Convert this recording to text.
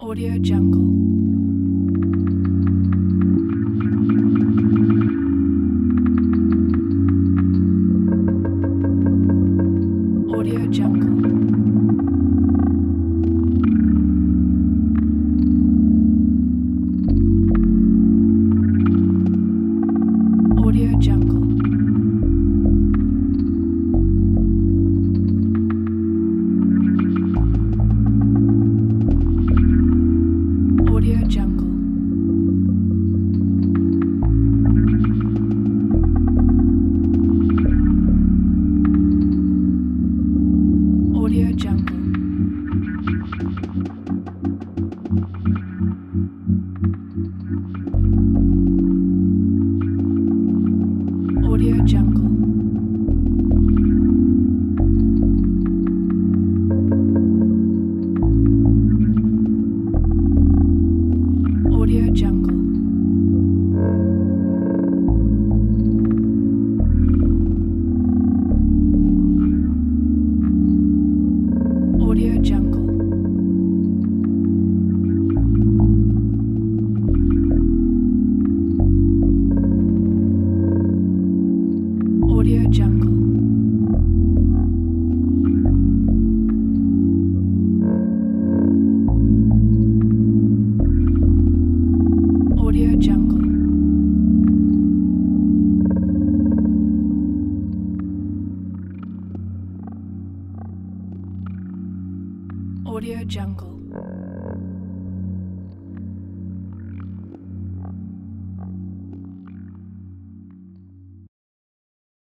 Audio Jungle. Audio Jungle. Audio Jungle. Audio Jungle. Audio Jungle. Audio Jungle. Audio Jungle. Audio Jungle. Audio Jungle. Audio Jungle. Audio Jungle.